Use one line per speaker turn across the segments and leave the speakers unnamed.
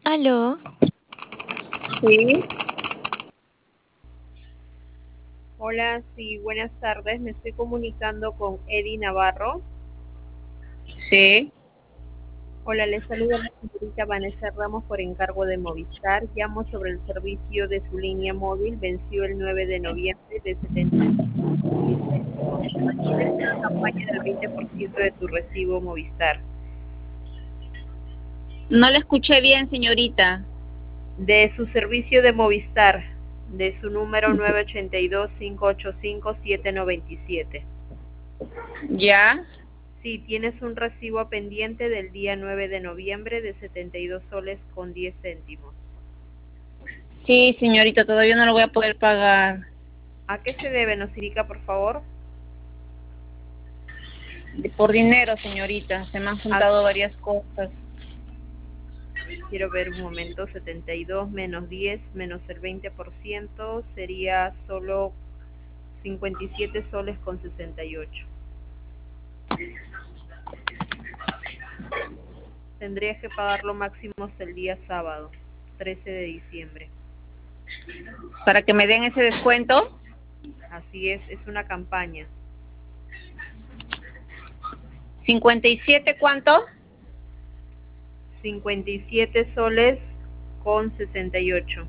Aló,
Sí,
Hola, sí, buenas tardes. Me estoy comunicando con Eddie Navarro.
sí.
Hola, les saluda la señorita Vanessa Ramos por encargo de Movistar. Llamo sobre el servicio de su línea móvil. Venció el 9 de noviembre de 75 céntimos. Mantienes una campaña del 20% de tu recibo Movistar.
No le escuché bien, señorita.
De su servicio de Movistar, de su número 982-585-797.
¿Ya?
Sí, tienes un recibo pendiente del día 9 de noviembre de 72 soles con 10 céntimos.
Sí, señorita, todavía no lo voy a poder pagar.
¿A qué se debe, nos indica, por favor?
Por dinero, señorita. Se me han
Ah,
juntado varias cosas.
quiero ver un momento, 72 menos 10 menos el 20% sería solo 57 soles con 68. Tendrías que pagarlo máximo hasta el día sábado, 13 de diciembre.
¿Para que me den ese descuento?
Así es una campaña.
57, ¿cuánto?
57 soles con 68.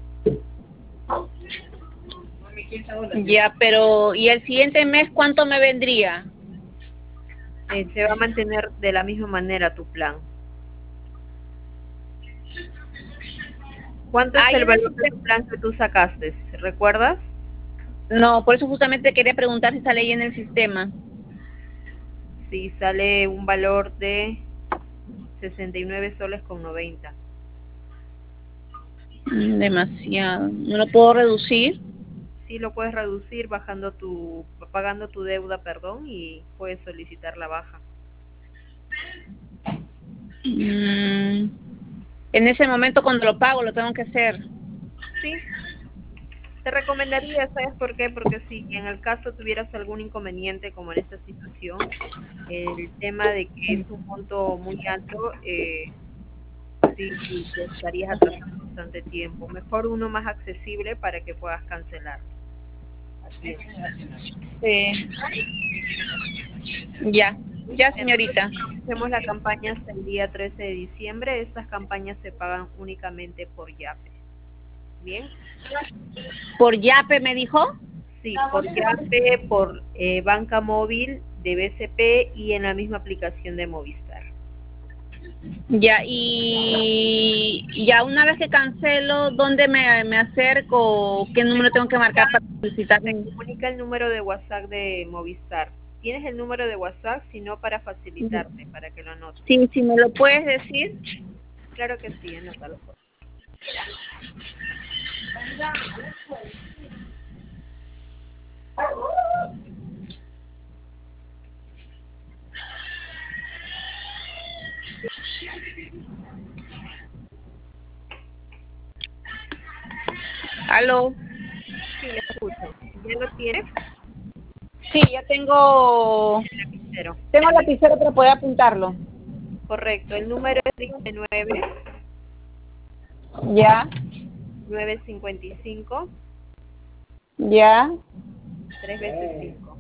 Ya, pero ¿y el siguiente mes cuánto me vendría?
Se va a mantener de la misma manera tu plan. ¿Cuánto es
Ahí
el
en el
valor de tu
sistema.
plan que tú sacaste? ¿Recuerdas?
No, por eso justamente quería preguntar si sale ahí en el sistema.
Sí, sale un valor de 69 soles con 90.
Demasiado. ¿No lo puedo reducir?
Sí, lo puedes reducir pagando tu deuda, perdón, y puedes solicitar la baja.
En ese momento cuando lo pago lo tengo que hacer.
Sí, te recomendaría, ¿sabes por qué? Porque si en el caso tuvieras algún inconveniente como en esta situación, el tema de que es un monto muy alto, sí, te estarías atrasando bastante tiempo. Mejor uno más accesible para que puedas cancelar a tiempo.
Sí. Ya, ya,
Entonces,
señorita.
hacemos la campaña hasta el día 13 de diciembre. Estas campañas se pagan únicamente por Yape. ¿Bien?
¿Por Yape me dijo?
Sí, por Yape, por banca móvil de BCP y en la misma aplicación de Movistar.
Ya, y ya una vez que cancelo, ¿dónde me acerco? ¿Qué
Se
número tengo que marcar
comunica,
para solicitar?
se comunica el número de WhatsApp de Movistar. ¿Tienes el número de WhatsApp? Si no, para facilitarte, para que lo anotes.
Sí, si me lo puedes decir.
Claro que sí, anótalo.
Aló.
Sí, le escucho. ¿Ya lo tienes?
Sí, ya tengo,
El lapicero.
tengo lapicero para poder apuntarlo.
Correcto, el número es 19
Ya,
955
ya,
3 veces 5.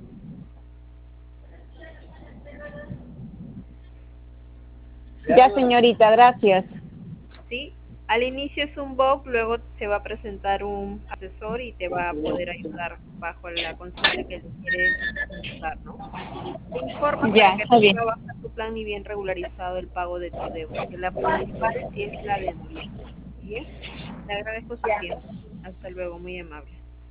ya, señorita, gracias.
¿Sí? Al inicio es un bot, luego se va a presentar un asesor y te va a poder ayudar bajo la consulta que le quieres usar, ¿no? Te informa para
Ya,
que
está
no
bien.
pueda bajar tu plan ni bien regularizado el pago de tu deuda, que la principal es la de noviembre. Bien, le agradezco su tiempo. Hasta luego, muy amable.